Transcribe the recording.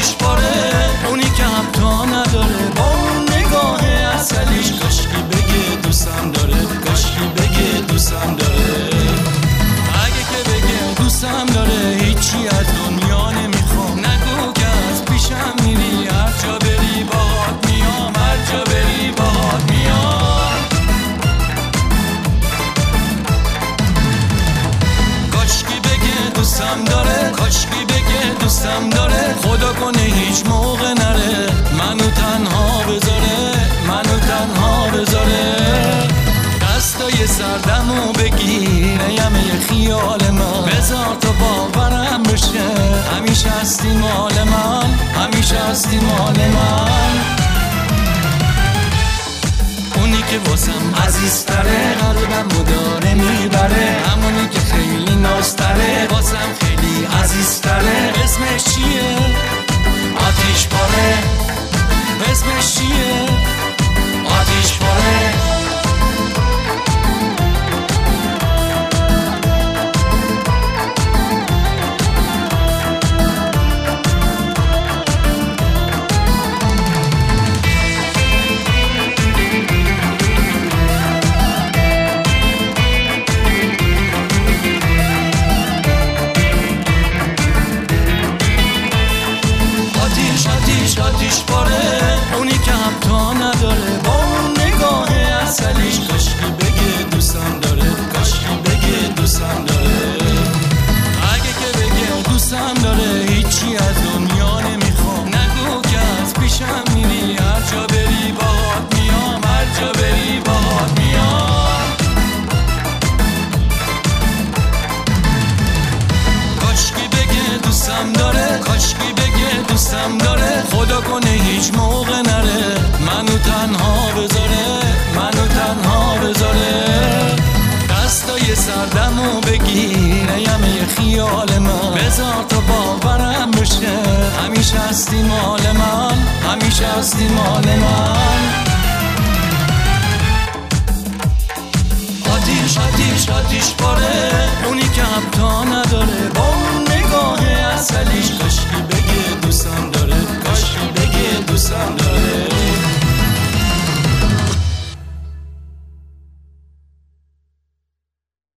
آتیش باره، اونی که همتا نداره با اون نگاه اصلیش. کاشکی بگه دوستم داره، کاشکی بگه دوستم داره. اگه که بگه دوستم داره هیچی از دنیا نمیخوام. نگو که از پیشم میری، هر جا بری باهات میام، هر جا بری باهات میام. کاشکی بگه دوستم داره، کاشکی بگه دوستم داره. خدا کنه هیچ موقع نره منو تنها بذاره، منو تنها بذاره. دستای سردمو بگیر یمه خیال من، بذار تو باورم بشه همیشه هستی مال من، همیشه هستی مال من. اونی که واسم عزیزتره قلبمو داره میبره، همونی که خیلی نازتره واسم خیلی عزیزتره. اسمش چیه؟ آتیش پاره. اسمش چیه؟ آتیش پاره. آتیش باره، اونی که همتا نداره با اون نگاه اصلیش. کاشکی بگه دوستم داره، کاشکی بگه دوستم داره. اگه که بگه دوستم داره هیچی از دنیا نمیخوام. نگو که از پیشم میری، هر جا بری باهات میام، هر جا بری باهات میام. کاشکی بگه دوستم داره.